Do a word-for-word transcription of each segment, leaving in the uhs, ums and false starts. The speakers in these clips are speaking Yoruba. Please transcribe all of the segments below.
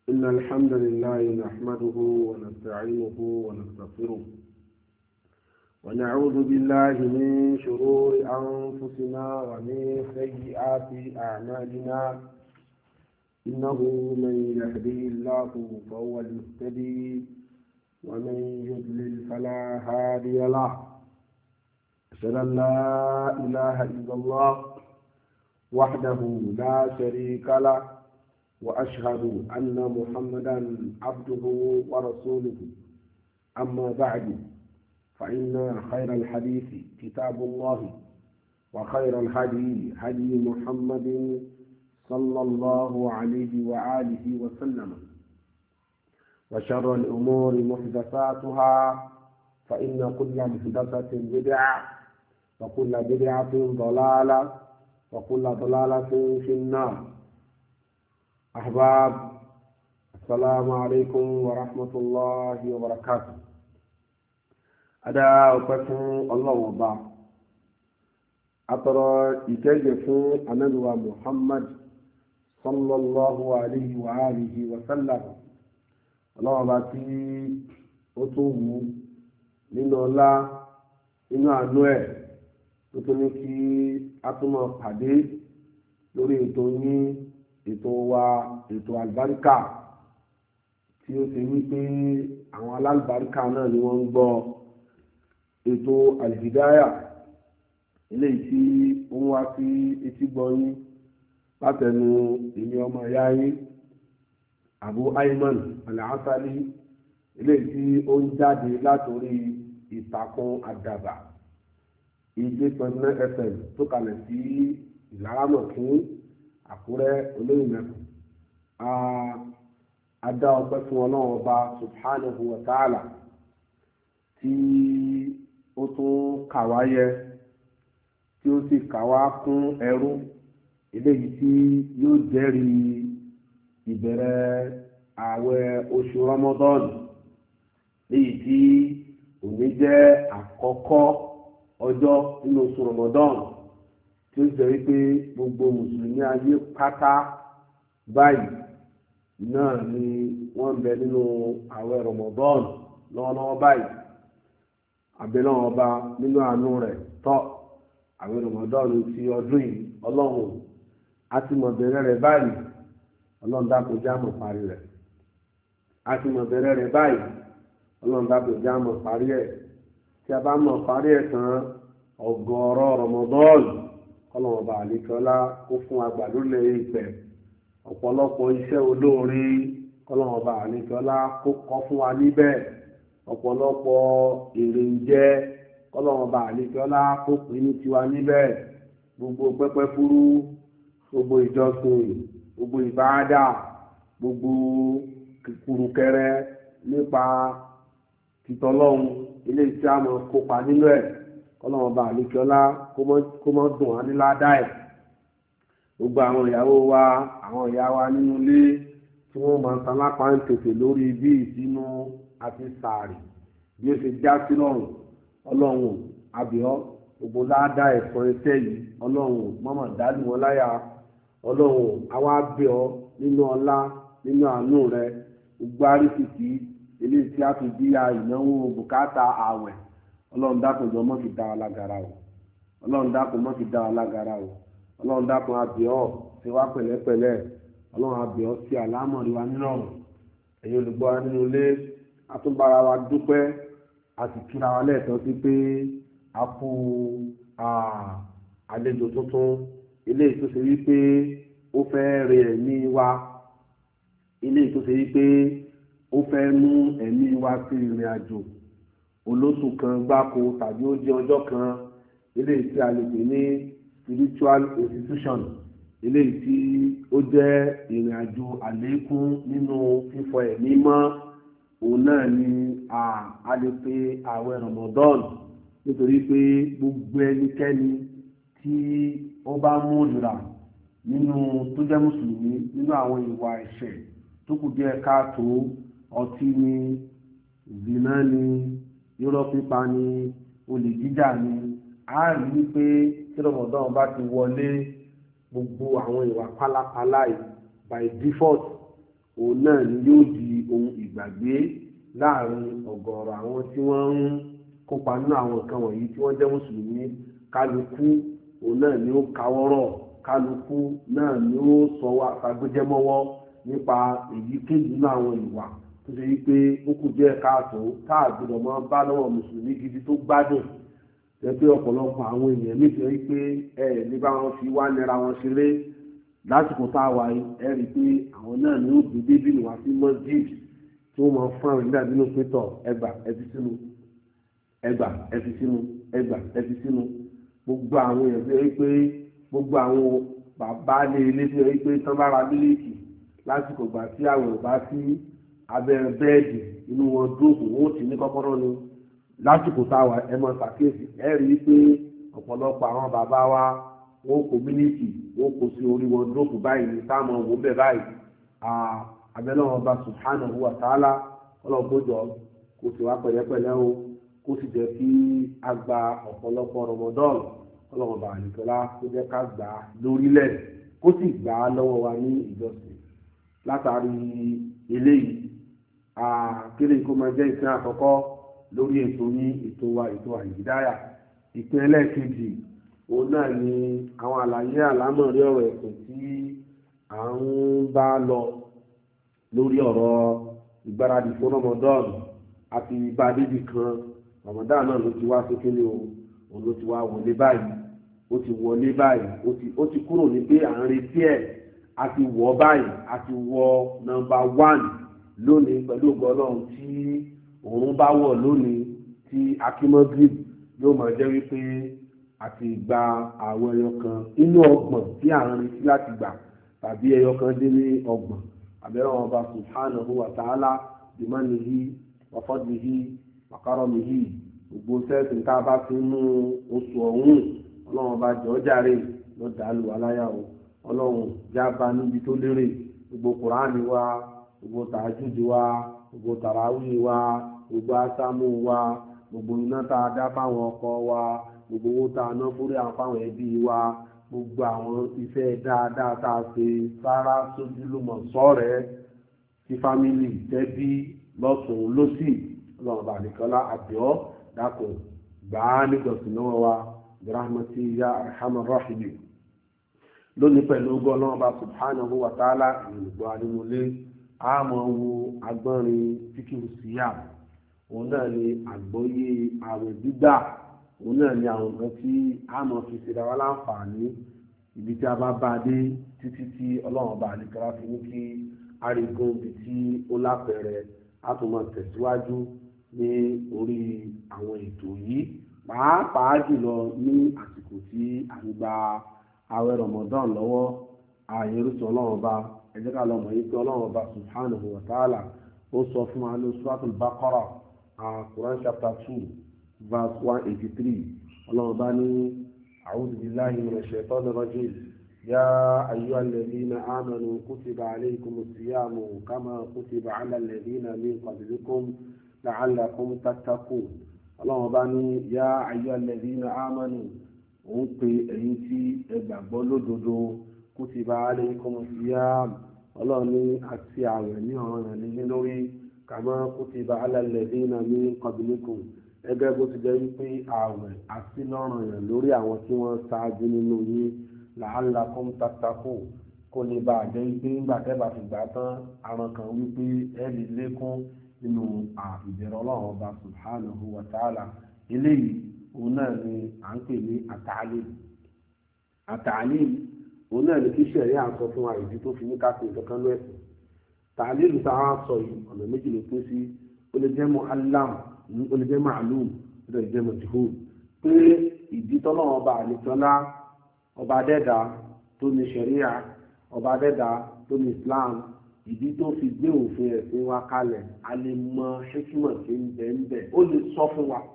إن الحمد لله نحمده ونستعينه ونستغفره ونعوذ بالله من شرور أنفسنا ومن سيئات أعمالنا إنه من يهدي الله فهو المهتدي ومن يضلل فلا هادي له أشهد أن لا إله إلا الله وحده لا شريك له وأشهد أن محمدا عبده ورسوله أما بعد فإن خير الحديث كتاب الله وخير الهدي هدي محمد صلى الله عليه وآله وسلم وشر الأمور محدثاتها فإن كل محدثة بدعة وكل بدعة ضلالة وكل ضلالة في النار. أحباب، السلام عليكم ورحمة الله وبركاته. أدا أقسم الله وبا أترى إكيد أنبوى محمد صلى الله عليه وآله وسلم. الله باتي أتوه من الله إنه أنوه nítorí kí a tún máa pàdé lórí ètò yín ètò wa ètò àlùbáríkà tí ó ṣe wípé àwọn alálùbáríkà náà ni wọ́n ń gbọ́ ètò àlìfídáyà eléyìí tí ó ń wá sí etí gbọ́ yín látẹnu èmi ọmọ ìyá yín Abu Ayman Al-Asali eléyìí tí ó ń jáde látòrí ìtàkùn àdàbà ìgbé twenty nine fm tó kalẹ̀ sí ìlaramọ̀kín àkúrẹ́ olóyìnbẹ̀kùn. a dá ọpẹ́ fún ọlọ́run ọba subhanahu wa ta'ala tí ó tún kàwá yẹ tí ó sì kàwá kún ẹrú eléyìí tí yóò jẹ́rìí ìbẹ̀rẹ̀ ààwẹ̀ oṣù Ramadan léyìí tí òní jẹ́ àkọ́kọ́ ọjọ́ nínú oṣù Ramadan tí ó jẹ́ wípé gbogbo mùsùlùmí ayé pátá báyìí náà ni wọ́n ń bẹ nínú àwẹ̀ Ramadan lọ́wọ́lọ́wọ́ báyìí. àbẹ̀lọ́wọ́ ọba nínú àánú rẹ̀ tọ́ àwẹ̀ Ramadan ti ọdún yìí ọlọ́run a ti mọ̀ bẹ̀rẹ̀ rẹ̀ báyìí ọlọ́run dákun já mọ̀ parí rẹ̀ a ti mọ̀ bẹ̀rẹ̀ rẹ̀ báyìí ọlọ́run dákun já mọ̀ parí ẹ̀ tí a bá mọ̀ parí ẹ̀ tán ọgọ́rọ̀ Ramadan kọ́lọ́mọba àlékọ́lá kó fún agbàdo lẹ́yìn ìpẹ́ ọ̀pọ̀lọpọ̀ iṣẹ́ olóore kọ́lọ́mọba àlékọ́lá kó kọ́ fún wa níbẹ̀ ọ̀pọ̀lọpọ̀ èrè ń jẹ́ kọ́lọ́mọba àlékọ́lá kó pín ní tiwa níbẹ̀ gbogbo pẹ́pẹ́ fúrú gbogbo ìjọsìn gbogbo ìbáadà gbogbo kùrùkẹrẹ nípa títọ́lọ́hún ilé iṣẹ́ àmọ́ kópa nínú ẹ̀ kọ́lọ́mọ bá àlékiọlá kó mọ́ dùn á ní ládàá ẹ̀. gbogbo àwọn ìyàwó wa àwọn ìyá wa nínú ilé tí wọ́n máa ń tan lápá ń tètè lórí bí ìsínú àti sàárì bí ó ṣe já sí lọ́rùn ọlọ́run àbíọ́ gbogbo ládàá ẹ̀fọ́ iṣẹ́ yìí ọlọ́run mọ́mọ́ dálù wọn láyà ọlọ́run àwa bẹ̀ ọ́ nínú ọlá nínú àánú rẹ gbogbo àrísìkí eléyìí tí a fi bí a ìnáwó bùkátà ààwẹ̀ ọlọ́run dákun jọ mọ́ fi dá wa lágara o ọlọ́run dákun mọ́ fi dá wa lágara o ọlọ́run dákun abíọ́ ṣe wá pẹ̀lẹ́pẹ̀lẹ́ ọlọ́run abíọ́ sí àlámọ̀rí wa nínú ọ̀run ẹ̀yin olùgbọ́ wa nínú ilé àtúbára wa dúpẹ́ àti kíra wa lẹ́ẹ̀tọ́ sí pé a kú àlejò tuntun eléyìí tó ṣe wípé ó fẹ́ rẹ ẹ̀mí wa eléyìí tó ṣe wípé ó fẹ́ mú ẹ̀mí wa sí ìrìn àjò olóṣù kan gbáko tàbí ó jẹ́ ọjọ́ kan eléyìí tí a lè pè ní spiritual institution eléyìí tí ó jẹ́ ìrìn àjò àlékún nínú fífọ ẹ̀mí mọ́ òun náà ni a lè pe ààwẹ̀ Ramadan nítorí pé gbogbo ẹnikẹ́ni tí ó bá mú ìrà nínú tó jẹ́ mùsùlùmí nínú àwọn ìwà ẹ̀ṣẹ̀ tó kù díẹ̀ káàtó ọtí ni zina ni irọ́ pípa ni olè jíjà ni a rí wípé tí Ramadan bá ti wọlé gbogbo àwọn ìwà pálapàla yìí by default òun náà ni yóò di ohun ìgbàgbé láàrin ọ̀gọ̀ọ̀rọ̀ àwọn tí wọ́n ń kópa nínú àwọn nǹkan wọ̀nyí tí wọ́n jẹ́ mùsùlùmí. Kálukú òun náà ni ó káwọ́rọ̀, kálukú náà ni ó sọ wá fagbéjẹ́mọ́wọ́ nípa èyíkéyìí nínú àwọn ìwà tó ṣe wípé ó kù díẹ̀ káàtó káàgbọ́dọ̀ máa bá lọ́wọ́ mùsùlùmí gidi tó gbádùn. Pé ọ̀pọ̀lọpọ̀ àwọn èèyàn nífẹ̀ẹ́ wípé ẹ ní bá wọn fi wá nira wọn ṣeré lásìkò tá a wà yìí, ẹ rí i pé àwọn náà ní ó gbé débìlì wá sí mọ́sídìí tí wọ́n máa fún àwọn ìdílé nínú pétọ̀ ẹgbà ẹfi sínú ẹgbà ẹfi sínú ẹgbà ẹfi sínú. Gbogbo àwọn èèyàn fi pé gbogbo àwọn bàbá lé ilé fi pé tán bá ra mílíìkì lásìkò gbà tí àwọn ò bá sí abẹ́rẹ́ bẹ́ẹ̀dì inú wọn dúró wọn ó ti ní kọ́kọ́rọ́ ni. Lásìkò táwa ẹ mọ ṣàkíyèsí ẹ rí i pé ọ̀pọ̀lọpọ̀ àwọn bàbá wa wọn kò mílíìkì wọn kò sí orí wọn dúró báyìí ní táwọn òwò bẹ́ẹ̀ báyìí. Abẹ́lẹ́ wọn bá subhanahu wa ta'ala ọlọ́gbọ́jọ kò sì wá pẹ̀lẹ́pẹ̀lẹ́ o kó sì jẹ́ kí a gba ọ̀pọ̀lọpọ̀ Ramadan ọlọ́run bá àlùkọ́lá kó jẹ́ ká gbà á lórílẹ̀ kó sì gbà á lọ́wọ́ wa ní ìjọsìn. Látàrí eléyìí kéde kó máa jẹ́ ìpín àkọ́kọ́ lórí ètò ní ètò wa ètò àyídáyà. Ìpín ẹlẹ́ẹ̀kejì òun náà ni àwọn àlàyé àlámọ̀rí ọ̀rọ̀ ẹ̀sìn tí à ń bá lọ lórí ọ̀rọ̀ ìgbáradì fún Ramadan àti ìgbà dédì kan. Ramadan náà ló ti wá sókè ní òun ló ti wá wọlé báyìí ó ti wọlé báyìí ó ti ó ti kúrò ní pé à ń retí ẹ̀ a ti wọ̀ báyìí a ti wọ nọ́mbà one lónìí pẹ̀lú ògbọ́n Ọlọ́run tí òun bá wọ̀ lónìí tí akímọ́gírì yóò máa jẹ́ wípé àti gba àwọn ẹyọ kan inú ọgbọ̀n tí à ń retí láti gbà tàbí ẹyọ kan dé ní ọgbọ̀n. Àbẹ̀rẹ̀ wọn bá subhanahu wa ta'ala bimanihi wa fadlihi wa karamihi gbogbo sẹ́ẹ̀sì tá a bá fi mú oṣù ọ̀hún ọlọ́run bá jọ jàre ló dàlù aláyà o. Ọlọ́run jábá níbi tó lérè gbogbo kùránì wa gbogbo tàájúdì wa gbogbo tàràwí wa gbogbo ásámù wa gbogbo iná tá a dá fáwọn ọkọ wa gbogbo owó tá a ná fúrí àwọn fáwọn ẹbí wa gbogbo àwọn iṣẹ́ dáadáa tá a ṣe sára sójúlùmọ̀ sọ́rẹ̀ẹ́ sí fámìlì tẹ́bí lọ́sùn lọ́sì ọlọ́run bá nìkanlá àbíọ́ dákun gbà á nígbàsí náà wa rahmati ya arhamar rahimin. Lónìí pẹ̀lú ogún ọlọ́run bá subhanahu wa ta'ala ìrìnàgbọ́ àdínúlé a máa wo agbọ́nrin fíkìrì síyà. Òun náà ni àgbọ́yé àwẹ̀ gbígbà, òun náà ni àwọn nǹkan tí a máa fi ṣe dáwà láǹfààní ibi tí a bá bá dé títí tí ọlọ́run bá nìkanlá fi ní kí arígun ibi tí ó lápẹẹrẹ a tún máa tẹ̀síwájú ní orí àwọn ètò yìí pàápàá jùlọ ní àsìkò tí a ń gba àwẹ̀ Ramadan lọ́wọ́. àyẹrùsọ ọlọ́run ọba ẹ jẹ́ ká lọ mọ̀ yìí pé ọlọ́run ọba subhanahu wa ta'ala ó sọ fún wa ní suratul Baqara Quran chapter two verse one eighty three. ọlọ́run ọba ní a'udhu billahi minash shaitanir rajim ya ayyuhal ladhina amanu kutiba alaykumus siyamu kama kutiba ala alladhina min qablikum la'allakum tattaqun. ọlọ́run ọba ní ya ayyuhal ladhina amanu òun pe ẹ̀yin tí ẹ gbàgbọ́ lódodo kutiba alaykumus siyam ọlọ́run ní àti àwẹ̀ ní ọ̀ràn ní lórí kama kutiba ala alladhina min qablikum ẹgbẹ́ bó ti jẹ́ wípé àwẹ̀ àti lọ́rùn yẹn lórí àwọn tí wọ́n ṣáájú nínú yín la'allakum tattaqun kó lè bá àjẹ́ wípé nígbà tẹ́bà fi gbà tán àrùn kan wípé ẹ lè lékún nínú ìbẹ̀rẹ̀ ọlọ́run ọba subhanahu wa ta'ala. eléyìí òun náà ni à ń pè ní àtàlím. àtàlím òun náà ni kí sẹ̀rí à ń sọ fún wa ìdí tó fi ní ká pè kankan ló ẹ̀sìn. tàlílù tá a sọ yìí ọ̀nà méjì ló pín sí ó lè jẹ́ mu'allam ó lè jẹ́ ma'lum ó lè jẹ́ majhul. pé ìdí tọ́lọ́run ọba àlejòlá ọba dẹ́dà tó ní sẹ̀ríà ọba dẹ́dà tó ní Islam ìdí tó fi gbé òfin ẹ̀sìn wa kalẹ̀ a lè mọ hikima tí ń bẹ ń bẹ ó lè sọ fún wa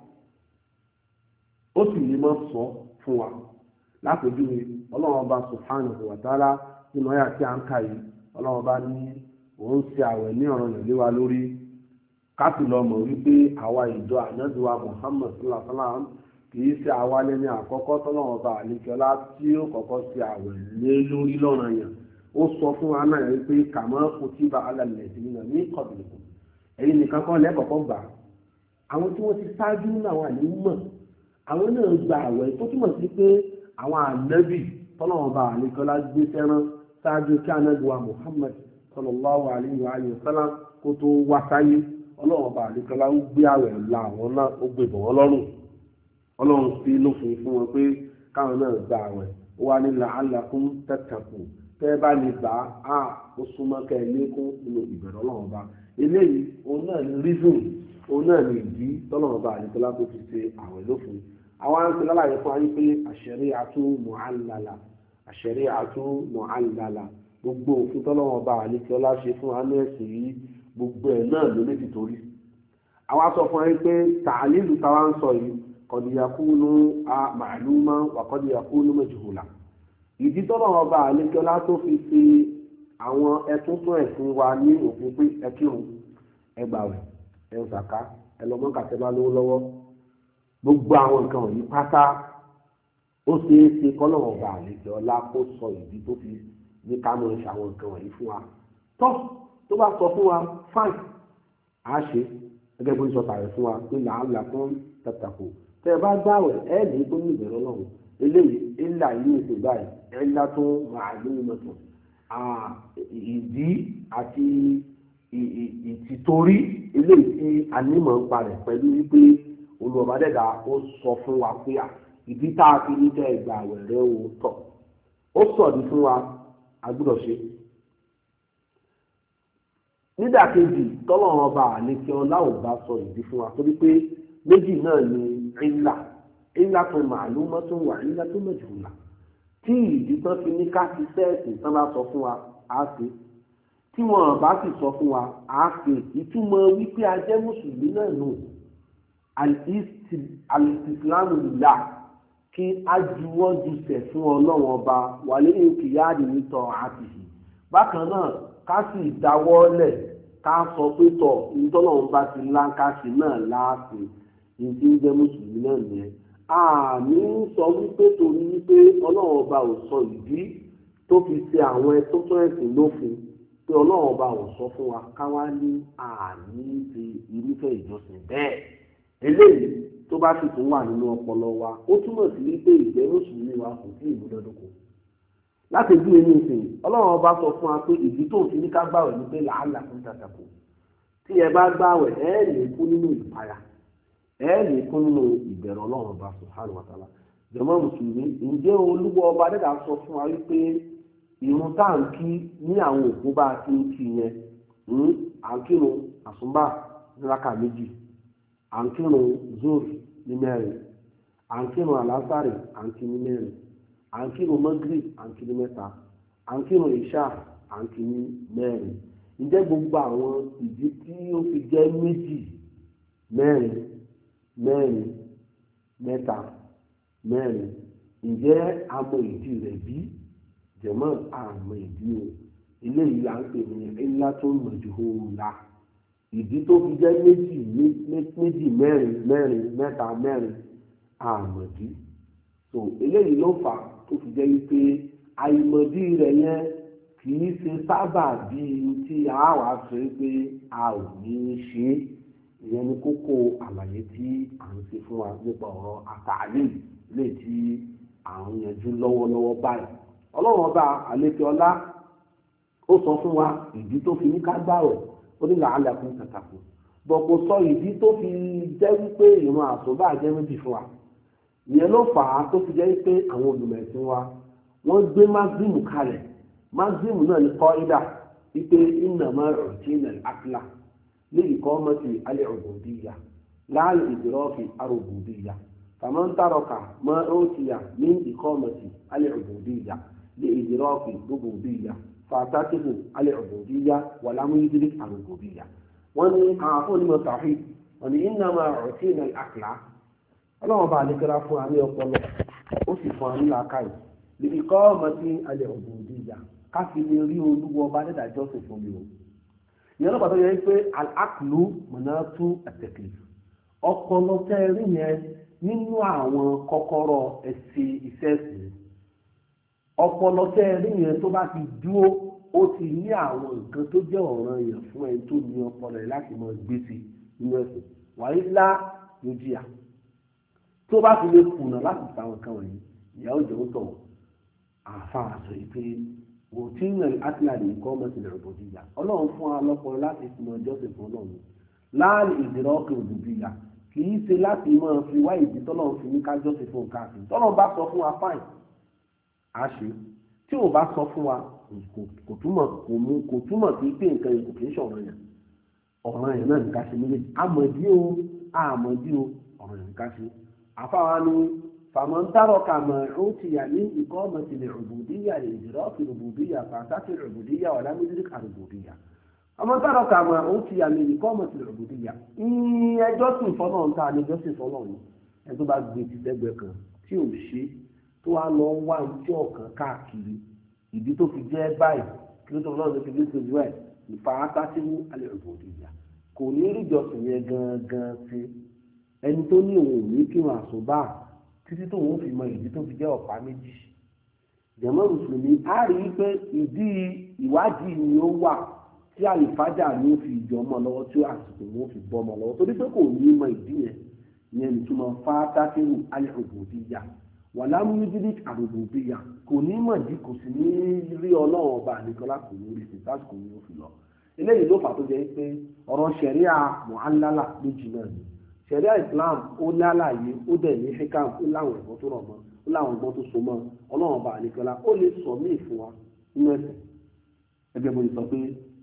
ó sì lè mọ sọ fún wa. lápèjúwe ọlọ́run ọba subhanahu wa ta'ala nínú ọ̀yà tí a ń kà yìí ọlọ́run ọba ní òun ṣe àwẹ̀ ní ọ̀ràn yẹn lé wa lórí káàpì lọ mọ̀ wípé àwa ìjọ ànábìwa Muhammad sallallahu alaihi wasallam kì í ṣe àwa lẹ́ni àkọ́kọ́ tọ́lọ́run ọba àlekẹ́lá tí ó kọ́kọ́ ṣe àwẹ̀ lé lórí lọ́ràn yẹn ó sọ fún wa náà pé kama kutiba ala alladhina min qablikum ẹ̀yin nìkan kọ́ lẹ́kọ̀ọ́kọ́ gbà àwọn tí wọ́n ti ṣáájú náà wà ní mọ̀ àwọn náà gba àwẹ̀ tó túmọ̀ sí pé àwọn ànábì tọ́lọ́wọ́n bá àlekọ́lá gbé fẹ́ràn ṣáájú kí ànábì wa Muhammad sallallahu alayhi wa sallam kó tó wá sáyé ọlọ́wọ́n bá àlekọ́lá ń gbé àwẹ̀ la àwọn náà ó gbé bọ̀ wọ́n lọ́rùn ọlọ́run fi lófin fún wọn pé káwọn náà gba àwẹ̀ ó wá ní la'allakum tattaqun tẹ́ ẹ bá lè gbà á ó súnmọ́ kẹ́ ẹ lékún nínú ìbẹ̀rẹ̀ ọlọ́run bá eléyìí òun náà ní reason òun náà ní ìdí tọ́lọ́run bá àlekọ́lá tó fi ṣe àwẹ̀ lófin àwọn àǹtí lálàyé fún ayé pé ash-shari'atu mu'allala ash-shari'atu mu'allala gbogbo òfin tọ́lọ́run bá àlekọ́lá ṣe fún anú ẹ̀sìn yìí gbogbo ẹ̀ náà ló lè ti torí àwọn sọ fún ayé pé ta'lilu táwa ń sọ yìí qad yakunu ma'luma wa qad yakunu majhula ìdí tọ́lọ́run bá àlekọ́lá tó fi ṣe àwọn ẹtúntún ẹ̀sìn wa ní òfin pé ẹ kírun ẹ gbààwẹ̀ ẹ zàká ẹ lọ mọ́kà tẹ́ bá lówó lọ́wọ́ gbogbo àwọn nǹkan wọ̀nyí pátá ó ṣeé ṣe kọ́lọ́run bá àlekọ́lá kó sọ ìdí tó fi ní ká mọ̀ ṣe àwọn nǹkan wọ̀nyí fún wa tọ́ tó bá sọ fún wa fine á ṣe gẹ́gẹ́ bó ń sọ tààrẹ fún wa pé la'allakum tattaqun tẹ́ ẹ bá gbààwẹ̀ ẹ lè tó ní ìbẹ̀rẹ̀ Ọlọ́run eléyìí ńlá yìí ètò báyìí ńlá tó ma'lumatun ìdí àti ìtìtorí eléyìí tí anímọ̀ ń parẹ̀ pẹ̀lú wípé olùwàbádẹ́gà ó sọ fún wa pé ìdí tá a fi ní kẹ́ ẹ gbààwẹ̀ rẹ o tọ̀ ó sọ̀dí fún wa a gbọ́dọ̀ ṣe. nídàkejì tọ́lọ́run ọba àlekẹ́ ọlá ò bá sọ ìdí fún wa torí pé méjì náà ni ìlà ìlà tó màálùmọ́ tó wà ìlà tó majhula tí ìdí tán fi ní ká ti sẹ́ẹ̀sì tán bá sọ fún wa á ṣe tí wọn bá sì sọ fún wa á ṣe ìtumọ̀ wípé a jẹ́ mùsùlùmí náà nù alìsìlámù lìlá kí a juwọ́ jùsẹ̀ fún ọlọ́run ọba wàlẹ́ ìkìyàdì nítọ̀ àtìsí bákan náà ká sì dáwọ́lẹ̀ ká sọ pé tọ̀ ìtọ́lọ́run bá ti láǹkàṣì náà láàfin ìdí ń jẹ́ mùsùlùmí náà nìyẹn àmì ń sọ wípé torí wípé ọlọ́run ọba ò sọ ìdí tó fi ṣe àwọn ẹtọ́tọ́ ẹ̀sìn lófin pé ọlọ́run ọba ò sọ fún wa káwá ní àní ti irúfẹ́ ìjọsìn bẹ́ẹ̀ eléyìí tó bá sì tún wà nínú ọpọlọ wa ó túmọ̀ sí wípé ìjẹ́ mùsùlùmí wa kò sí ìmúdọ́dọ́kọ láti bí ẹni ìsìn ọlọ́run ọba sọ fún wa pé ìdí tó fi ní ká gbàwẹ̀ ní pé la'allakum tattaqun tí ẹ bá gbàwẹ̀ ẹ lè kú nínú ìpayà ẹ lè kú nínú ìbẹ̀rù ọlọ́run ọba subhanahu wa ta'ala jàmá mùsùlùmí ǹjẹ́ olúwa ọba dẹ́dà sọ fún wa wípé ìrun tá à ń kí ní àwọn òkú bá a ti ń kí yẹn à ń kírun àsùnbà ní rákà méjì à ń kírun zoro ní mẹ́rin à ń kírun àlásàrè à ń kí ní mẹ́rin à ń kírun magrib à ń kí ní mẹ́ta à ń kírun ìṣà à ń kí ní mẹ́rin ǹjẹ́ gbogbo àwọn ìdí tí ó fi jẹ́ méjì mẹ́rin mẹ́rin mẹ́ta mẹ́rin ǹjẹ́ àmọ́ ìdí rẹ̀ bí jẹ̀mọ́ àmọ́ ìdí o eléyìí là ń pè ní ńlá tó ń mọ̀ jù ú la ìdí tó fi jẹ́ méjì méjì mẹ́rin mẹ́rin mẹ́ta mẹ́rin àmọ̀dí so eléyìí ló fà tó fi jẹ́ wípé àìmọ̀dí rẹ̀ yẹn kì í ṣe sábà bíi tí a wà sọ pé a ò ní í ṣe é ìyẹn ní kókó àlàyé tí à ń ṣe fún wa nípa ọ̀rọ̀ àtàlẹ́ lè tí à ń yanjú lọ́wọ́lọ́wọ́ báyìí ọlọ́run ọba àlékè ọlá ó sọ fún wa ìdí tó fi ní ká gbààwẹ̀ ó ní la'allakum tattaqun bọ̀ kò sọ ìdí tó fi jẹ́ wípé ìran àsùnbà jẹ́ méjì fún wa ìyẹn ló fà á tó fi jẹ́ wípé àwọn olùmẹ̀sìn wa wọ́n gbé máxim kalẹ̀ máxim náà ní qaida wípé innama u'tina al-aqla لإقامة العبودية لا لإدراك الربوبية فمن ترك ما أوتي من إقامة العبودية لإدراك الربوبية فاعتكف العبودية ولم يدرك الربوبية وأن أعطوني من التوحيد وأن إنما أعطينا الأكل الله بعد كده فهمي أقول أصفاني لكاي لإقامة العبودية كافي يريد وبعد ذلك جوسف فميو ìyẹn lọ́pàá tó yẹ pé al-aqlu manatu at-taklif ọpọlọ tẹ́rí yẹn nínú àwọn kọ́kọ́rọ́ ẹ̀sìn ìfẹ́sìn ọpọlọ tẹ́ ẹ rí yẹn tó bá ti dúró ó ti ní àwọn nǹkan tó jẹ́ ọ̀ranyàn fún ẹni tó ní ọpọlọ rẹ̀ láti máa gbé sí nínú ẹ̀sìn wàyí lá ló jìyà tó bá fi lè kùnà láti sàwọn kan wọ̀nyí ìyàwó ìjọba tọ̀ àáfàá sọ pé wò tí ń rìn átìláàdì nǹkan ọmọ ìsìnlẹ̀ òbòdì yà ọlọ́run fún wa lọ́pọlọ láti fún ọjọ́ sí fún ọlọ́run láàrin ìdìrọ̀ ọkàn òbòdì yà kì í ṣe láti máa fi wá ìdí tọ́lọ́run fi ní kájọ́ sí fún káàkiri tọ́lọ́run bá sọ fún wa fáìn á ṣe tí ò bá sọ fún wa kò túmọ̀ kò mú kò túmọ̀ sí pé nǹkan yẹn kò kì í ṣọ̀ràn yẹn ọ̀ràn yẹn náà nìkan ṣe méjèèjì àmọ̀dí o àmọ̀dí o ọ̀ràn yẹn nìkan ṣe àfáwa ni fàmọ́ntàrọ̀ kàmọ̀ ó ti yà ní ìkọ́ ọmọtìlẹ̀ òbòdìyà ìdìrọ́ fi òbòdìyà pàtàkì òbòdìyà ọ̀làmídìrí àrùbòdìyà fàmọ́ntàrọ̀ kàmọ̀ ó ti yà ní ìkọ́ ọmọtìlẹ̀ òbòdìyà ẹjọ́ sìn fọ́nà ń ta ẹjọ́ sìn fọ́nà ni ẹ tó bá gbé ti sẹ́gbẹ̀ẹ́ kan tí ò ṣe tó wá lọ wá ìjọ ọ̀kan káàkiri ìdí tó fi jẹ́ báyìí kí ló tó lọ́nà fi gbé sojú ẹ̀ ìfarátásíwú alẹ́ òbòdìyà kò ní rí ìjọsìn yẹn gangan sí ẹni tó ní òun ò ní kírun àsùbá títí tó òun fi mọ ìdí tó fi jẹ́ ọ̀pá méjì jẹ̀mọ́ mùsùlùmí á rí i pé ìdí ìwádìí ni ó wà tí àlìfájà ni ó fi ìjọ ọmọ lọ́wọ́ tí àsìkò ni ó fi bọ́ ọmọ lọ́wọ́ torí pé kò ní mọ ìdí yẹn ìyẹn nìtúmọ̀ fátásíwú alẹ́ òbòdìyà wàlámúyídídí àrùbùbíyà kò ní mọ̀dí kò sì ní rí ọlọ́run ọba àníkọ́lá kò ní rí sèǹtàsì kò ní ó fi lọ eléyìí ló fà tó jẹ́ pé ọ̀rọ̀ ṣẹ̀ríà mọ̀hánlálà méjì náà ni ṣẹ̀ríà Islam ó lálàyé ó dẹ̀ ní hikam ó láwọn ẹ̀gbọ́n tó rọ̀ mọ́ ó láwọn ẹ̀gbọ́n tó so mọ́ ọlọ́run ọba àníkọ́lá ó lè sọ míì fún wa nínú ẹ̀sìn ẹgbẹ́ mo lè sọ pé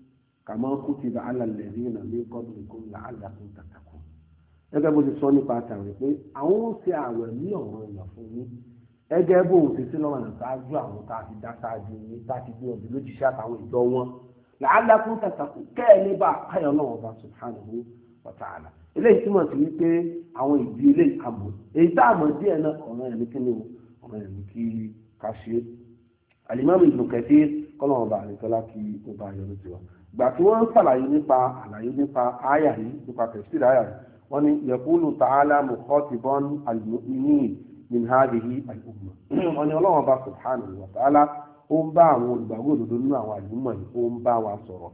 kàmọ́ kutiba ala alladhina min qablikum la'allakum tattaqun gẹ́gẹ́ bó ti sọ nípa àtàwẹ̀ pé àwọn ó ṣe àwẹ̀ ní ọ̀ràn èèyàn fún yín ẹgẹ́ bó ti sí lọ́wọ́ náà ṣáájú àwọn tá a ti dá ṣáájú yín tá a ti gbé ọdún lójúṣe àtàwọn ìjọ wọn la'allakum tattaqun kẹ́ẹ̀lé bá káyọ̀ náà ọba subhanahu wa ta'ala eléyìí túmọ̀ sí wípé àwọn ìdí eléyìí àmọ́ èyí tá àmọ́ díẹ̀ náà ọ̀ràn ẹ̀mí kí ni ọ̀ràn ẹ̀mí kí ká ṣe Al-Imam Ibn Kathir kọ́nà ọba àríkọ́lá kí ó bá yọrù sí wa gbà tí wọ́n ń ṣàlàyé nípa àlàyé nípa áyà yìí nípa tafsir áyà yìí wọ́n ní yaqulu ta'ala mukhatiban al-mu'minin min hadhihi al-umma wọ́n ní ọlọ́wọ́n bá subhanahu wa ta'ala ó ń bá àwọn olùgbàgbọ́ òdodo nínú àwọn àlùmọ̀ yìí ó ń bá wa sọ̀rọ̀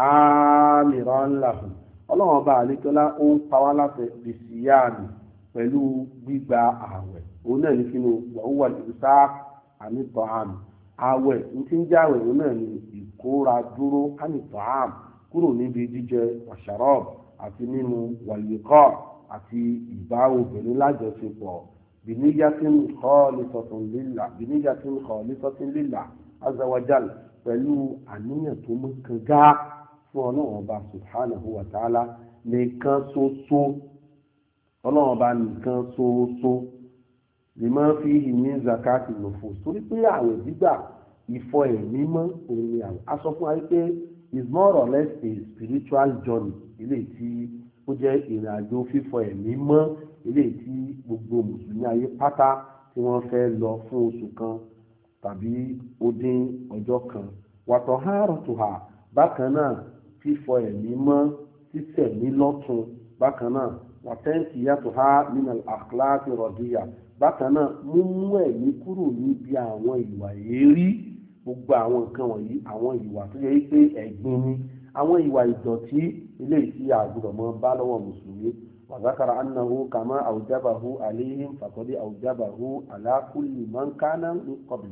amiran lahum ọlọ́wọ́n bá àlékọ́lá ó ń pa wá láṣẹ bisiyami pẹ̀lú gbígba ààwẹ̀ òun náà ní kínú wàhúwà ìsá àmìtọ́ àmì ààwẹ̀ ní tí ń jáwẹ̀ òun náà ní ìkóra dúró àmìtọ́ àmì kúrò níbi jíjẹ wàṣàrọ́ọ̀bù àti mímu wàlíkọ́ àti ìbá obìnrin lájọṣepọ̀ bìníyàtìn khalisatun lillah bìníyàtìn khalisatun lillah azza wa jal pẹ̀lú àníyàn tó mú kanga fún ọlọ́run ọba subhanahu wa ta'ala nìkan ṣoṣo ọlọ́run ọba nìkan ṣoṣo lima fihi min zakati nufus torí pé àwẹ̀ gbígbà ìfọ ẹ̀mí mọ́ òun ni àwẹ̀ a sọ fún wa pé is more or less a spiritual journey ilé tí ó jẹ́ ìrìn àjò fífọ ẹ̀mí mọ́ ilé tí gbogbo mùsùlùmí ayé pátá tí wọ́n fẹ́ lọ fún oṣù kan tàbí ó dín ọjọ́ kan wàtọ̀ hárọ̀tùhà bákan náà fífọ ẹ̀mí mọ́ sísẹ̀mí lọ́tun bákan náà wàtẹ́ǹtì yàtọ̀ ha nínú àkíláàsì rọ̀díyà bákan náà múmú ẹ̀mí kúrò níbi àwọn ìwà èérí gbogbo àwọn nǹkan wọ̀nyí àwọn ìwà tó yẹ pé ẹ̀gbin ni àwọn ìwà ìdọ̀tí ilé tí àgùdọ̀ mọ́ bá lọ́wọ́ mùsùlùmí wàzákàrà annahu kàmá àwùjábàhu aléhìn fàkọ́dé àwùjábàhu alákùlì mọ́ńkánná ní kọ́bì.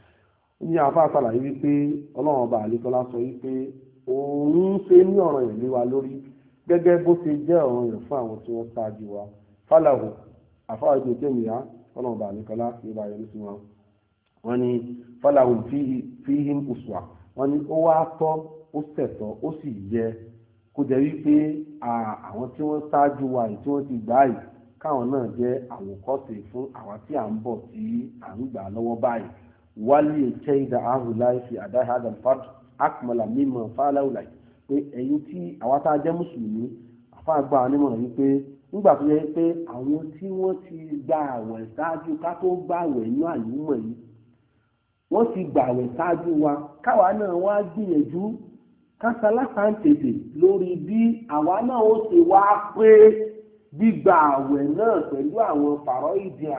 ní àfa àṣàlàyé wípé ọlọ́run ọba àlékọ́lá sọ wípé òun ṣe ní ọ̀ràn yẹn lé wa lórí gẹ́gẹ́ bó ṣe jẹ́ ọ̀ràn yẹn fún àwọn tí wọ́n ṣáájú wa fàlàhù àfa àjò tèmíyà ọlọ́run ọba àlékọ́lá kì í bá yẹn sí wọn. wọ́n ní fàlàhù fíhìm uswa wọ́n ní ó wá tọ́ ó ṣẹ̀tọ́ ó sì yẹ kó jẹ́ wípé àwọn tí wọ́n ṣáájú wa yìí tí wọ́n ti gbà yìí káwọn náà jẹ́ àwòkọ́ṣe fún àwa tí à ń bọ̀ tí à ń gbà lọ́wọ́ báyìí wálé ẹ̀kẹ́ ìdá ahùláì fi àdáhàdà fad akmala mímọ̀ fáláwùláì pé ẹ̀yin tí àwa tá a jẹ́ mùsùlùmí àfáàgbà onímọ̀ràn wípé nígbà tó yẹ pé àwọn tí wọ́n ti gba àwẹ̀ ṣáájú ká tó gbà àwẹ̀ inú àlùmọ̀ yìí wọ́n ti gbà àwẹ̀ ṣáájú wa káwa náà wá gbìyànjú kásálásá ń tètè lórí bí àwa náà ó ṣe wá pé gbígba àwẹ̀ náà pẹ̀lú àwọn fàrọ̀ ìdí